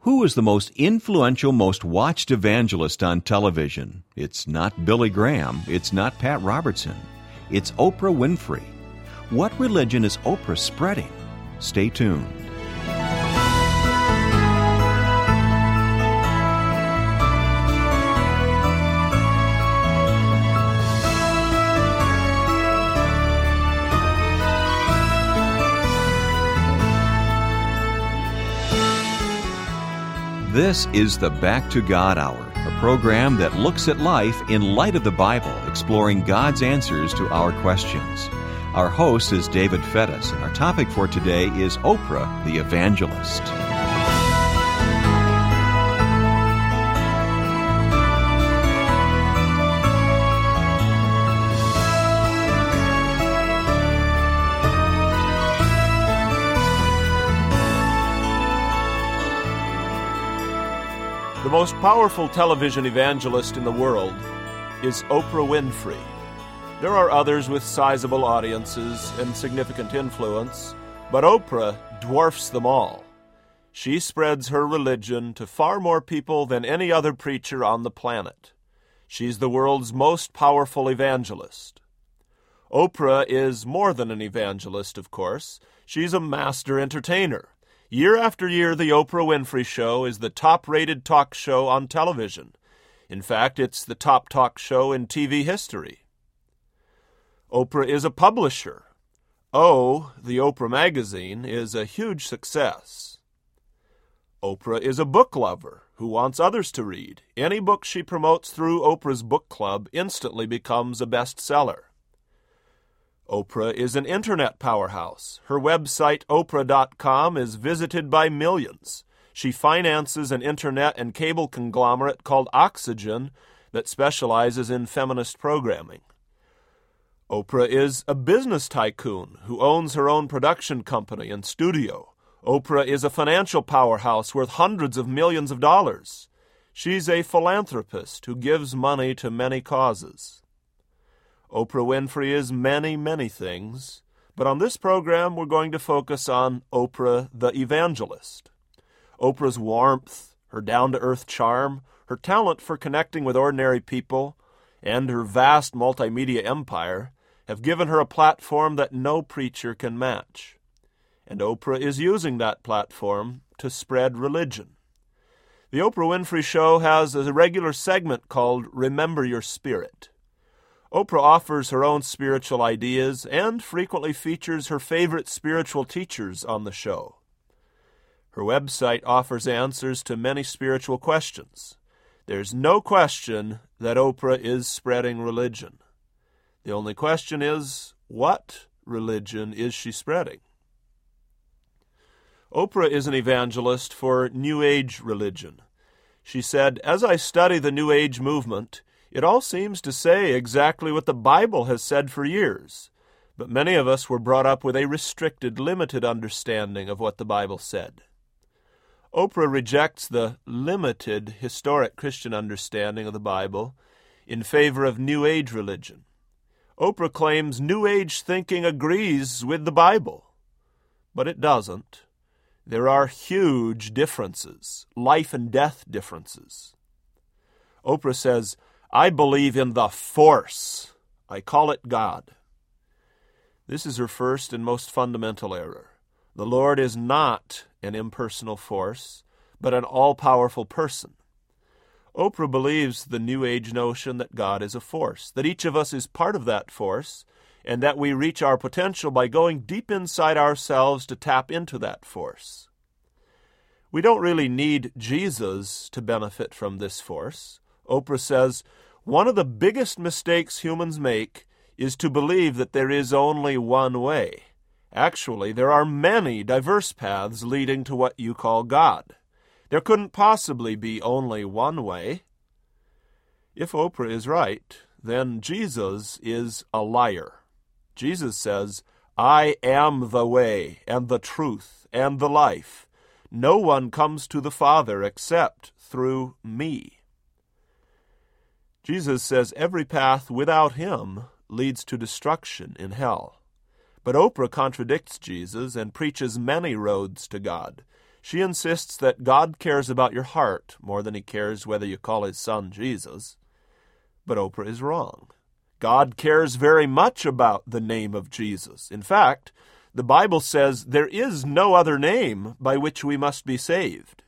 Who is the most influential, most watched evangelist on television? It's not Billy Graham. It's not Pat Robertson. It's Oprah Winfrey. What religion is Oprah spreading? Stay tuned. This is the Back to God Hour, a program that looks at life in light of the Bible, exploring God's answers to our questions. Our host is David Fettis, and our topic for today is Oprah, the Evangelist. The most powerful television evangelist in the world is Oprah Winfrey. There are others with sizable audiences and significant influence, but Oprah dwarfs them all. She spreads her religion to far more people than any other preacher on the planet. She's the world's most powerful evangelist. Oprah is more than an evangelist, of course. She's a master entertainer. Year after year, The Oprah Winfrey Show is the top-rated talk show on television. In fact, it's the top talk show in TV history. Oprah is a publisher. The Oprah magazine, is a huge success. Oprah is a book lover who wants others to read. Any book she promotes through Oprah's book club instantly becomes a bestseller. Oprah is an internet powerhouse. Her website, Oprah.com, is visited by millions. She finances an internet and cable conglomerate called Oxygen that specializes in feminist programming. Oprah is a business tycoon who owns her own production company and studio. Oprah is a financial powerhouse worth hundreds of millions of dollars. She's a philanthropist who gives money to many causes. Oprah Winfrey is many, many things, but on this program we're going to focus on Oprah the Evangelist. Oprah's warmth, her down-to-earth charm, her talent for connecting with ordinary people, and her vast multimedia empire have given her a platform that no preacher can match. And Oprah is using that platform to spread religion. The Oprah Winfrey Show has a regular segment called Remember Your Spirit. Oprah offers her own spiritual ideas and frequently features her favorite spiritual teachers on the show. Her website offers answers to many spiritual questions. There's no question that Oprah is spreading religion. The only question is, what religion is she spreading? Oprah is an evangelist for New Age religion. She said, "As I study the New Age movement, it all seems to say exactly what the Bible has said for years, but many of us were brought up with a restricted, limited understanding of what the Bible said." Oprah rejects the limited, historic Christian understanding of the Bible in favor of New Age religion. Oprah claims New Age thinking agrees with the Bible, but it doesn't. There are huge differences, life and death differences. Oprah says, "I believe in the force. I call it God." This is her first and most fundamental error. The Lord is not an impersonal force, but an all-powerful person. Oprah believes the New Age notion that God is a force, that each of us is part of that force, and that we reach our potential by going deep inside ourselves to tap into that force. We don't really need Jesus to benefit from this force. Oprah says, "One of the biggest mistakes humans make is to believe that there is only one way. Actually, there are many diverse paths leading to what you call God. There couldn't possibly be only one way." If Oprah is right, then Jesus is a liar. Jesus says, "I am the way and the truth and the life. No one comes to the Father except through me." Jesus says every path without him leads to destruction in hell. But Oprah contradicts Jesus and preaches many roads to God. She insists that God cares about your heart more than he cares whether you call his son Jesus. But Oprah is wrong. God cares very much about the name of Jesus. In fact, the Bible says there is no other name by which we must be saved.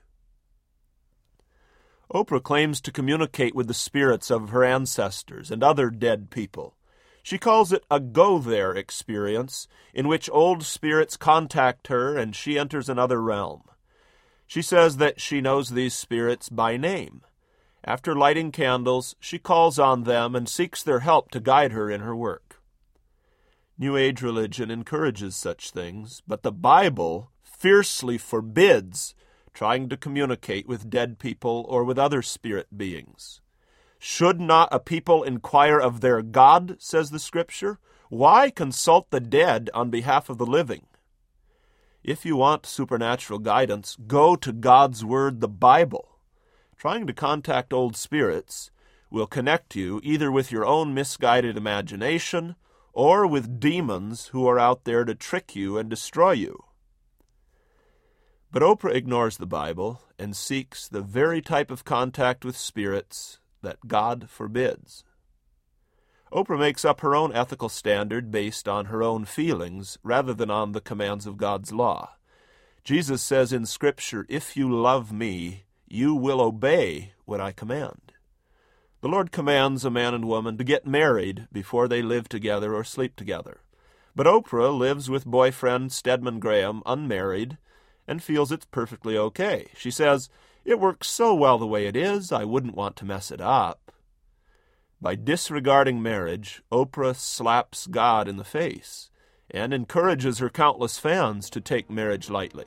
Oprah claims to communicate with the spirits of her ancestors and other dead people. She calls it a go-there experience in which old spirits contact her and she enters another realm. She says that she knows these spirits by name. After lighting candles, she calls on them and seeks their help to guide her in her work. New Age religion encourages such things, but the Bible fiercely forbids trying to communicate with dead people or with other spirit beings. Should not a people inquire of their God, says the Scripture? Why consult the dead on behalf of the living? If you want supernatural guidance, go to God's Word, the Bible. Trying to contact old spirits will connect you either with your own misguided imagination or with demons who are out there to trick you and destroy you. But Oprah ignores the Bible and seeks the very type of contact with spirits that God forbids. Oprah makes up her own ethical standard based on her own feelings rather than on the commands of God's law. Jesus says in Scripture, "If you love me, you will obey what I command." The Lord commands a man and woman to get married before they live together or sleep together. But Oprah lives with boyfriend Stedman Graham unmarried and feels it's perfectly okay. She says, "It works so well the way it is, I wouldn't want to mess it up." By disregarding marriage, Oprah slaps God in the face and encourages her countless fans to take marriage lightly.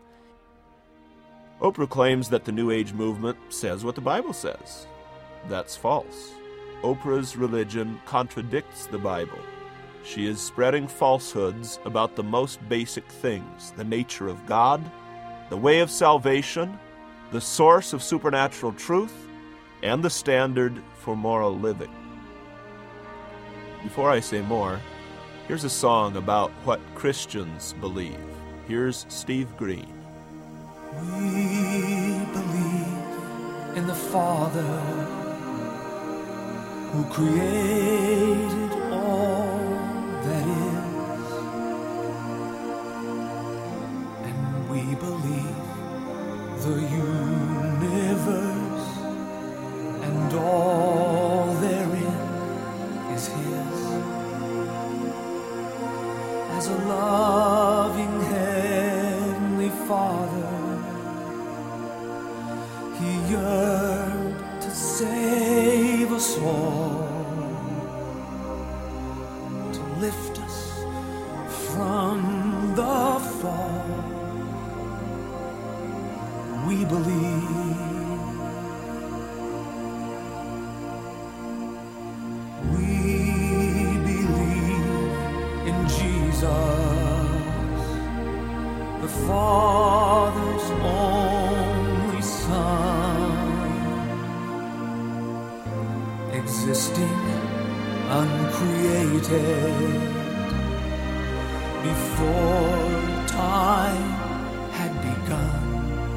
Oprah claims that the New Age movement says what the Bible says. That's false. Oprah's religion contradicts the Bible. She is spreading falsehoods about the most basic things: the nature of God, the way of salvation, the source of supernatural truth, and the standard for moral living. Before I say more, here's a song about what Christians believe. Here's Steve Green. We believe in the Father who created all that is, and we believe the universe and all therein is His. As a loving Heavenly Father, He yearned to save us all, to lift us from the fall. We believe. We believe in Jesus, the Father's only Son, existing uncreated before time had begun.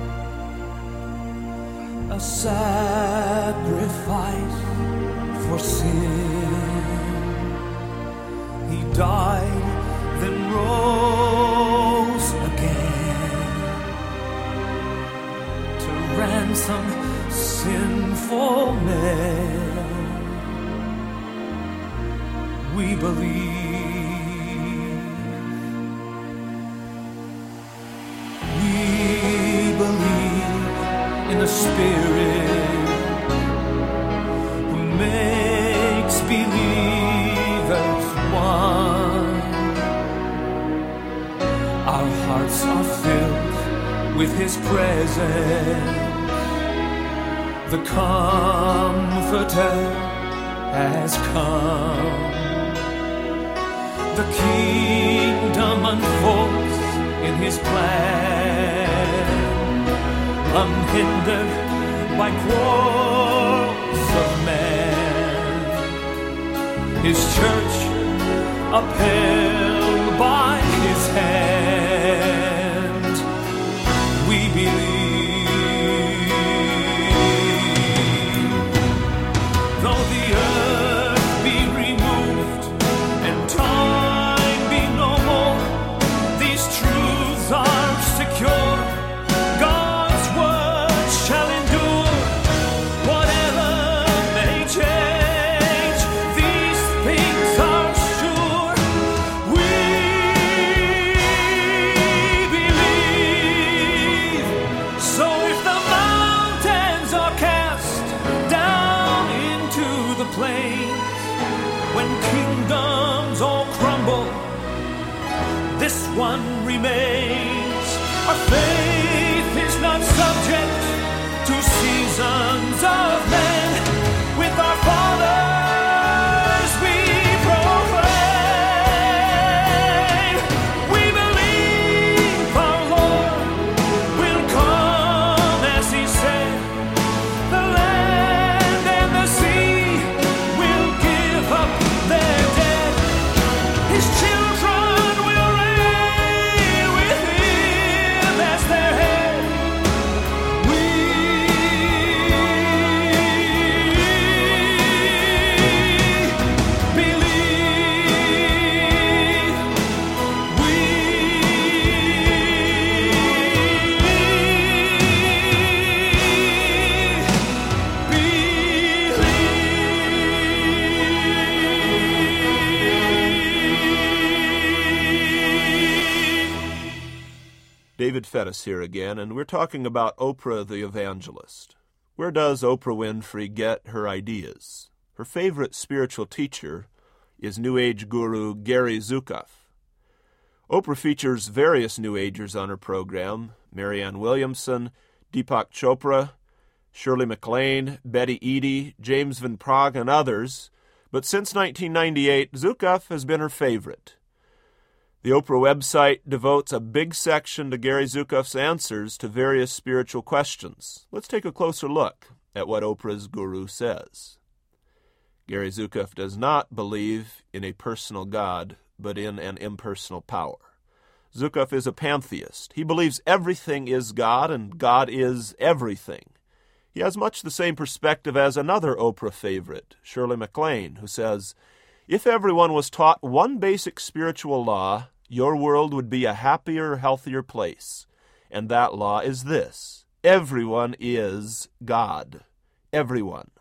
A sacrifice for sin. He died, then rose again to ransom sinful men. We believe. We believe in the Spirit who makes believers one. Our hearts are filled with His presence. The Comforter has come. The kingdom unfolds in His plan, unhindered by quarrels of man. His church upheld by His hand. We Though the earth be removed and time be no more, these truths are secure. God's word shall endure. Whatever may change, these things are sure. We believe. So if the mountains are cast down into the plains, when kingdoms all crumble, this one remains. Our faith is not subject to seasons of men. With our fathers we proclaim. We believe our Lord will come as He said. The land and the sea will give up their dead. His children will reign with Him as their head. We David Fettis here again, and we're talking about Oprah the Evangelist. Where does Oprah Winfrey get her ideas? Her favorite spiritual teacher is New Age guru Gary Zukav. Oprah features various New Agers on her program: Marianne Williamson, Deepak Chopra, Shirley MacLaine, Betty Eadie, James Van Praagh, and others. But since 1998, Zukav has been her favorite. The Oprah website devotes a big section to Gary Zukav's answers to various spiritual questions. Let's take a closer look at what Oprah's guru says. Gary Zukav does not believe in a personal God, but in an impersonal power. Zukav is a pantheist. He believes everything is God, and God is everything. He has much the same perspective as another Oprah favorite, Shirley MacLaine, who says, "If everyone was taught one basic spiritual law, your world would be a happier, healthier place. And that law is this: everyone is God. Everyone."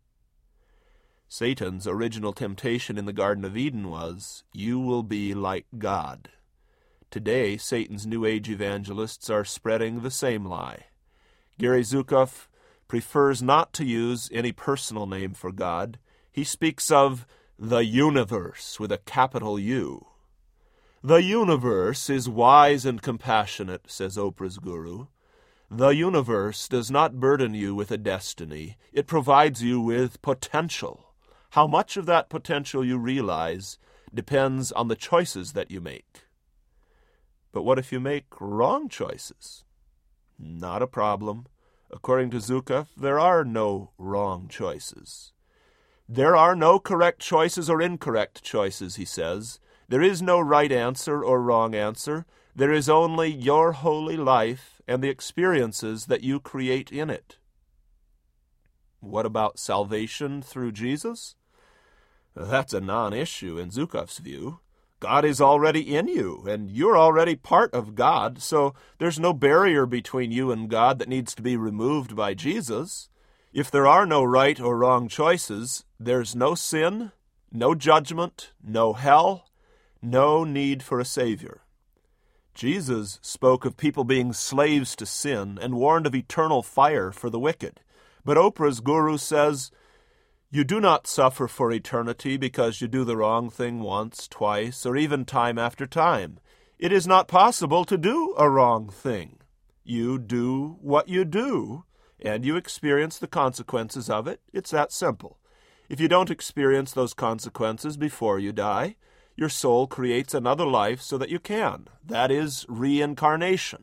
Satan's original temptation in the Garden of Eden was, "You will be like God." Today, Satan's New Age evangelists are spreading the same lie. Gary Zukav prefers not to use any personal name for God. He speaks of the universe with a capital U. The universe is wise and compassionate, says Oprah's guru. The universe does not burden you with a destiny. It provides you with potential. How much of that potential you realize depends on the choices that you make. But what if you make wrong choices? Not a problem. According to Zukav, there are no wrong choices. There are no correct choices or incorrect choices, he says. There is no right answer or wrong answer. There is only your holy life and the experiences that you create in it. What about salvation through Jesus? That's a non-issue in Zukav's view. God is already in you, and you're already part of God, so there's no barrier between you and God that needs to be removed by Jesus. If there are no right or wrong choices, there's no sin, no judgment, no hell, no need for a Savior. Jesus spoke of people being slaves to sin and warned of eternal fire for the wicked. But Oprah's guru says, you do not suffer for eternity because you do the wrong thing once, twice, or even time after time. It is not possible to do a wrong thing. You do what you do, and you experience the consequences of it. It's that simple. If you don't experience those consequences before you die, your soul creates another life so that you can. That is reincarnation.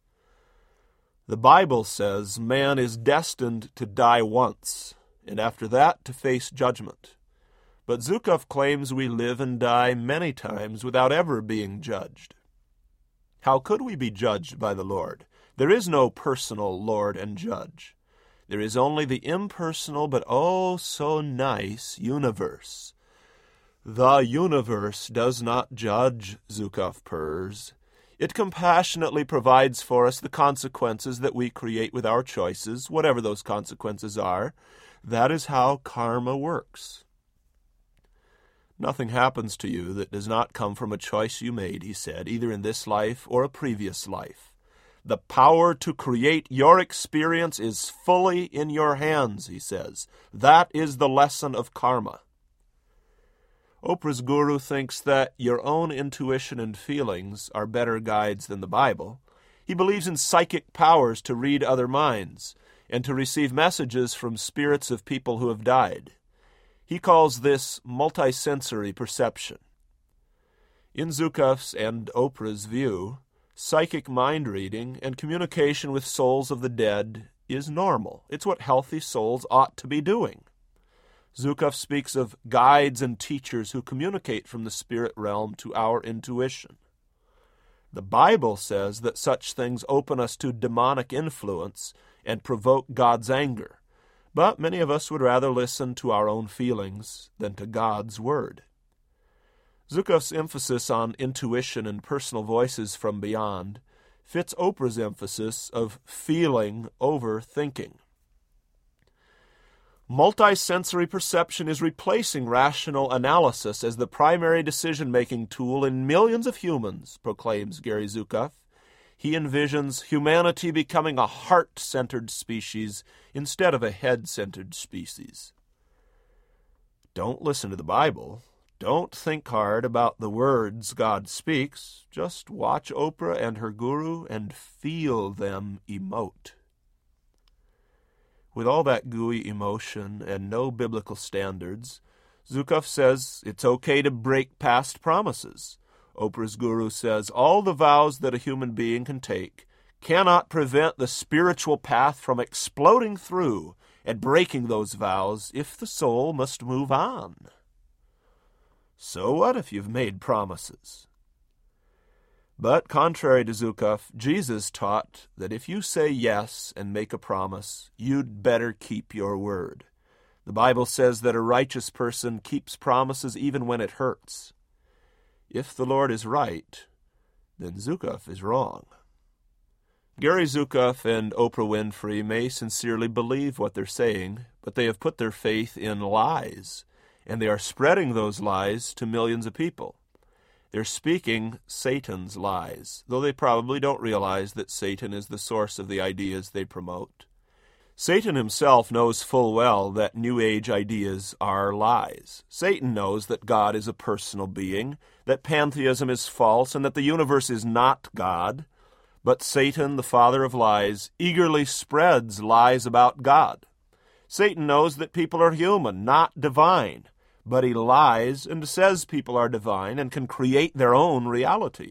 The Bible says man is destined to die once, and after that to face judgment. But Zukav claims we live and die many times without ever being judged. How could we be judged by the Lord? There is no personal Lord and Judge. There is only the impersonal but oh so nice universe. The universe does not judge, Zukov purrs. It compassionately provides for us the consequences that we create with our choices, whatever those consequences are. That is how karma works. Nothing happens to you that does not come from a choice you made, he said, either in this life or a previous life. The power to create your experience is fully in your hands, he says. That is the lesson of karma. Oprah's guru thinks that your own intuition and feelings are better guides than the Bible. He believes in psychic powers to read other minds and to receive messages from spirits of people who have died. He calls this multisensory perception. In Zukov's and Oprah's view, psychic mind reading and communication with souls of the dead is normal. It's what healthy souls ought to be doing. Zukov speaks of guides and teachers who communicate from the spirit realm to our intuition. The Bible says that such things open us to demonic influence and provoke God's anger, but many of us would rather listen to our own feelings than to God's word. Zukov's emphasis on intuition and personal voices from beyond fits Oprah's emphasis of feeling over thinking. Multisensory perception is replacing rational analysis as the primary decision-making tool in millions of humans, proclaims Gary Zukov. He envisions humanity becoming a heart-centered species instead of a head-centered species. Don't listen to the Bible. Don't think hard about the words God speaks. Just watch Oprah and her guru and feel them emote. With all that gooey emotion and no biblical standards, Zukov says it's okay to break past promises. Oprah's guru says all the vows that a human being can take cannot prevent the spiritual path from exploding through and breaking those vows if the soul must move on. So what if you've made promises? But contrary to Zukov, Jesus taught that if you say yes and make a promise, you'd better keep your word. The Bible says that a righteous person keeps promises even when it hurts. If the Lord is right, then Zukov is wrong. Gary Zukov and Oprah Winfrey may sincerely believe what they're saying, but they have put their faith in lies, and they are spreading those lies to millions of people. They're speaking Satan's lies, though they probably don't realize that Satan is the source of the ideas they promote. Satan himself knows full well that New Age ideas are lies. Satan knows that God is a personal being, that pantheism is false, and that the universe is not God. But Satan, the father of lies, eagerly spreads lies about God. Satan knows that people are human, not divine. But he lies and says people are divine and can create their own reality.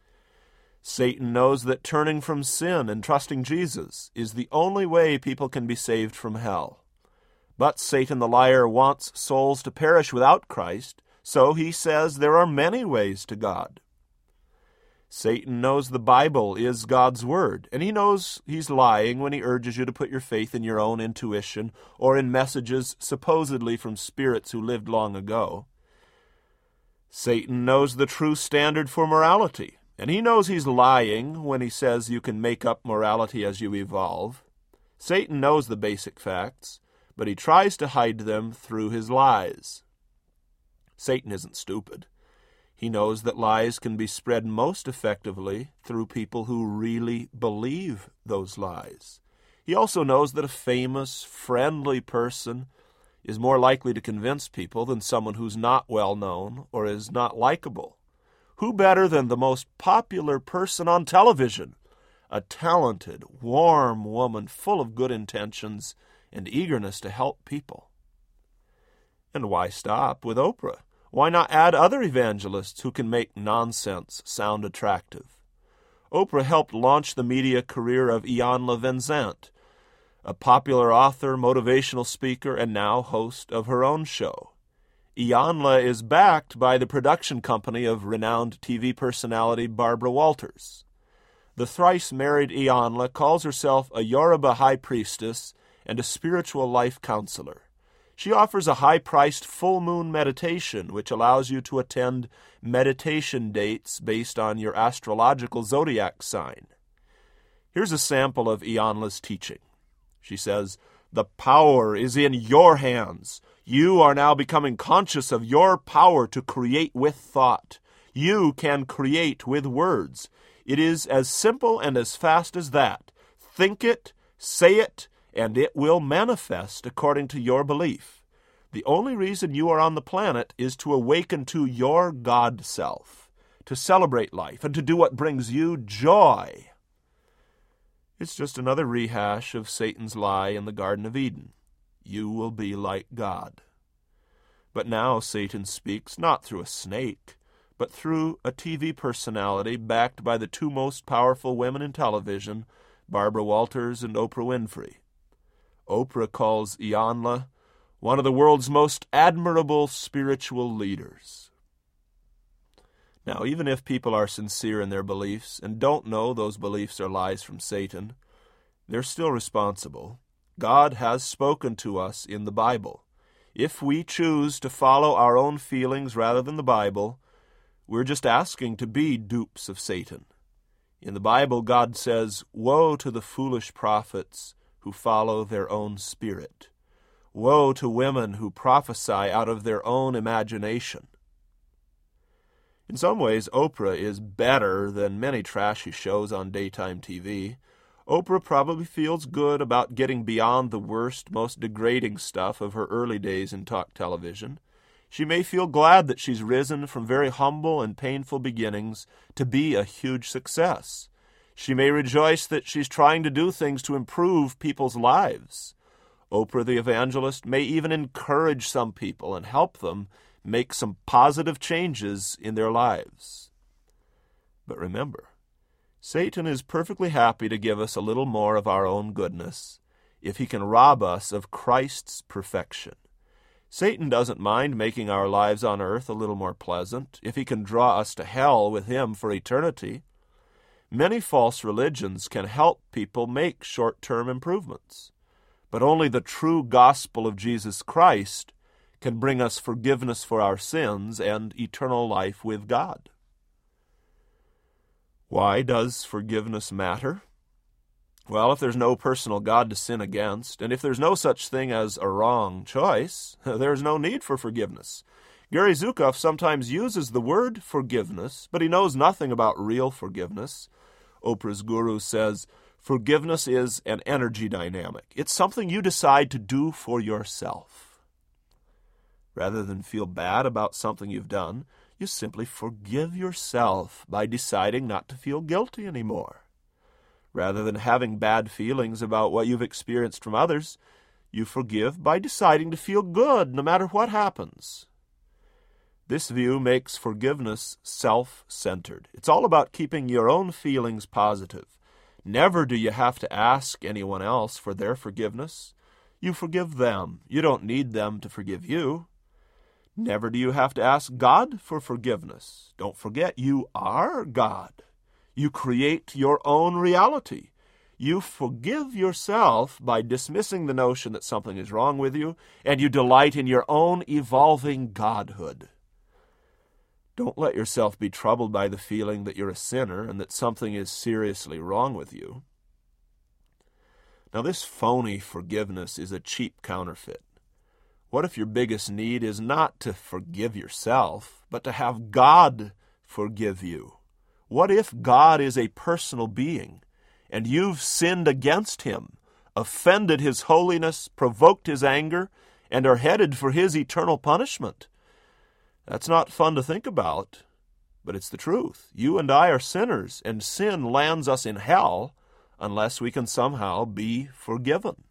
Satan knows that turning from sin and trusting Jesus is the only way people can be saved from hell. But Satan the liar wants souls to perish without Christ, so he says there are many ways to God. Satan knows the Bible is God's word, and he knows he's lying when he urges you to put your faith in your own intuition or in messages supposedly from spirits who lived long ago. Satan knows the true standard for morality, and he knows he's lying when he says you can make up morality as you evolve. Satan knows the basic facts, but he tries to hide them through his lies. Satan isn't stupid. He knows that lies can be spread most effectively through people who really believe those lies. He also knows that a famous, friendly person is more likely to convince people than someone who's not well known or is not likable. Who better than the most popular person on television? A talented, warm woman full of good intentions and eagerness to help people. And why stop with Oprah? Why not add other evangelists who can make nonsense sound attractive? Oprah helped launch the media career of Iyanla Vanzant, a popular author, motivational speaker, and now host of her own show. Iyanla is backed by the production company of renowned TV personality Barbara Walters. The thrice-married Iyanla calls herself a Yoruba high priestess and a spiritual life counselor. She offers a high-priced full moon meditation, which allows you to attend meditation dates based on your astrological zodiac sign. Here's a sample of Iyanla's teaching. She says, "The power is in your hands. You are now becoming conscious of your power to create with thought. You can create with words. It is as simple and as fast as that. Think it, say it, and it will manifest according to your belief. The only reason you are on the planet is to awaken to your God self, to celebrate life, and to do what brings you joy." It's just another rehash of Satan's lie in the Garden of Eden. You will be like God. But now Satan speaks not through a snake, but through a TV personality backed by the two most powerful women in television, Barbara Walters and Oprah Winfrey. Oprah calls Iyanla one of the world's most admirable spiritual leaders. Now, even if people are sincere in their beliefs and don't know those beliefs are lies from Satan, they're still responsible. God has spoken to us in the Bible. If we choose to follow our own feelings rather than the Bible, we're just asking to be dupes of Satan. In the Bible, God says, "Woe to the foolish prophets who follow their own spirit. Woe to women who prophesy out of their own imagination." In some ways, Oprah is better than many trashy shows on daytime TV. Oprah probably feels good about getting beyond the worst, most degrading stuff of her early days in talk television. She may feel glad that she's risen from very humble and painful beginnings to be a huge success. She may rejoice that she's trying to do things to improve people's lives. Oprah the evangelist may even encourage some people and help them make some positive changes in their lives. But remember, Satan is perfectly happy to give us a little more of our own goodness if he can rob us of Christ's perfection. Satan doesn't mind making our lives on earth a little more pleasant if he can draw us to hell with him for eternity. Many false religions can help people make short-term improvements, but only the true gospel of Jesus Christ can bring us forgiveness for our sins and eternal life with God. Why does forgiveness matter? Well, if there's no personal God to sin against, and if there's no such thing as a wrong choice, there's no need for forgiveness. Gary Zukav sometimes uses the word forgiveness, but he knows nothing about real forgiveness. Oprah's guru says, forgiveness is an energy dynamic. It's something you decide to do for yourself. Rather than feel bad about something you've done, you simply forgive yourself by deciding not to feel guilty anymore. Rather than having bad feelings about what you've experienced from others, you forgive by deciding to feel good no matter what happens. This view makes forgiveness self-centered. It's all about keeping your own feelings positive. Never do you have to ask anyone else for their forgiveness. You forgive them. You don't need them to forgive you. Never do you have to ask God for forgiveness. Don't forget, you are God. You create your own reality. You forgive yourself by dismissing the notion that something is wrong with you, and you delight in your own evolving godhood. Don't let yourself be troubled by the feeling that you're a sinner and that something is seriously wrong with you. Now, this phony forgiveness is a cheap counterfeit. What if your biggest need is not to forgive yourself, but to have God forgive you? What if God is a personal being, and you've sinned against him, offended his holiness, provoked his anger, and are headed for his eternal punishment? That's not fun to think about, but it's the truth. You and I are sinners, and sin lands us in hell unless we can somehow be forgiven.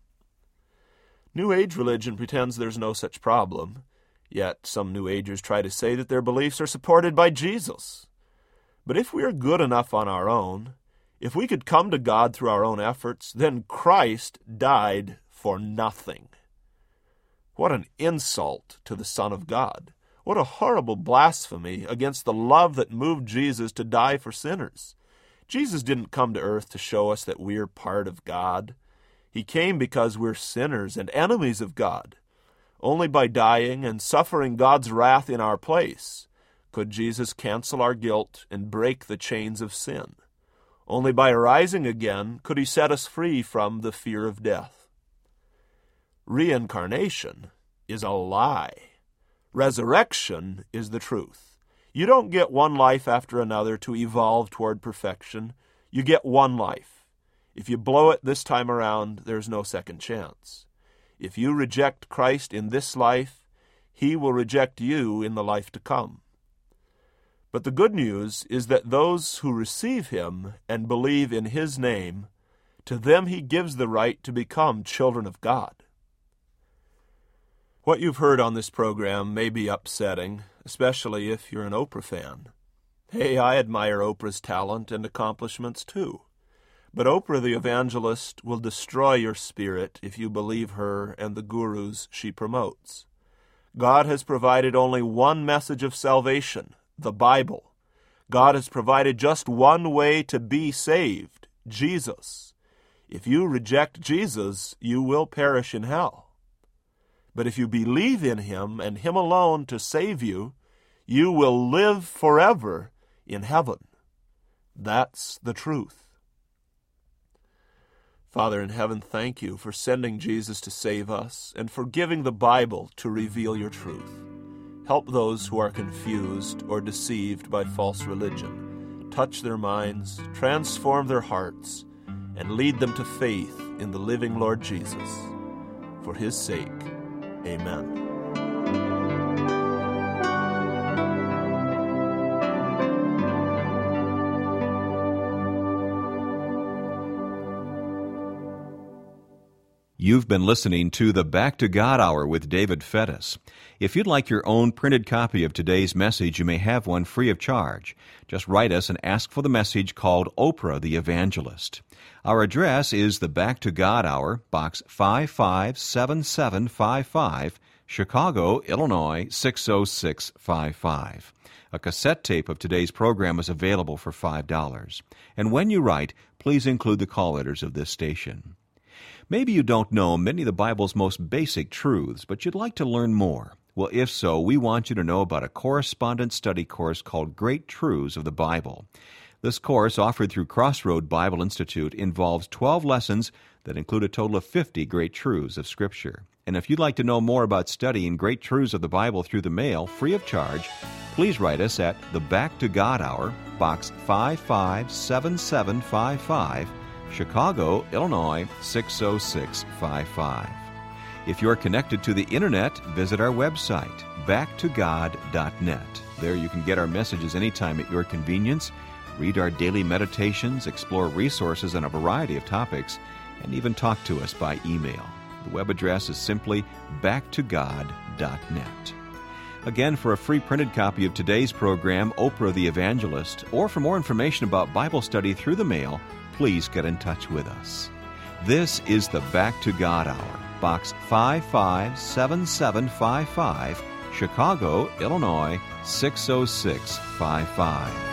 New Age religion pretends there's no such problem, yet some New Agers try to say that their beliefs are supported by Jesus. But if we are good enough on our own, if we could come to God through our own efforts, then Christ died for nothing. What an insult to the Son of God. What a horrible blasphemy against the love that moved Jesus to die for sinners. Jesus didn't come to earth to show us that we're part of God. He came because we're sinners and enemies of God. Only by dying and suffering God's wrath in our place could Jesus cancel our guilt and break the chains of sin. Only by rising again could he set us free from the fear of death. Reincarnation is a lie. Resurrection is the truth. You don't get one life after another to evolve toward perfection. You get one life. If you blow it this time around, there's no second chance. If you reject Christ in this life, he will reject you in the life to come. But the good news is that those who receive him and believe in his name, to them he gives the right to become children of God. What you've heard on this program may be upsetting, especially if you're an Oprah fan. Hey, I admire Oprah's talent and accomplishments too. But Oprah the evangelist will destroy your spirit if you believe her and the gurus she promotes. God has provided only one message of salvation, the Bible. God has provided just one way to be saved, Jesus. If you reject Jesus, you will perish in hell. But if you believe in him and him alone to save you, you will live forever in heaven. That's the truth. Father in heaven, thank you for sending Jesus to save us and for giving the Bible to reveal your truth. Help those who are confused or deceived by false religion. Touch their minds, transform their hearts, and lead them to faith in the living Lord Jesus. For his sake, amen. You've been listening to the Back to God Hour with David Fettis. If you'd like your own printed copy of today's message, you may have one free of charge. Just write us and ask for the message called Oprah the Evangelist. Our address is the Back to God Hour, Box 557755, Chicago, Illinois 60655. A cassette tape of today's program is available for $5. And when you write, please include the call letters of this station. Maybe you don't know many of the Bible's most basic truths, but you'd like to learn more. Well, if so, we want you to know about a correspondence study course called Great Truths of the Bible. This course, offered through Crossroad Bible Institute, involves 12 lessons that include a total of 50 great truths of Scripture. And if you'd like to know more about studying great truths of the Bible through the mail, free of charge, please write us at the Back to God Hour, Box 557755, Chicago, Illinois 60655. If you're connected to the Internet, visit our website, backtogod.net. There you can get our messages anytime at your convenience, read our daily meditations, explore resources on a variety of topics, and even talk to us by email. The web address is simply backtogod.net. Again, for a free printed copy of today's program, Oprah the Evangelist, or for more information about Bible study through the mail, please get in touch with us. This is the Back to God Hour, Box 557755, Chicago, Illinois 60655.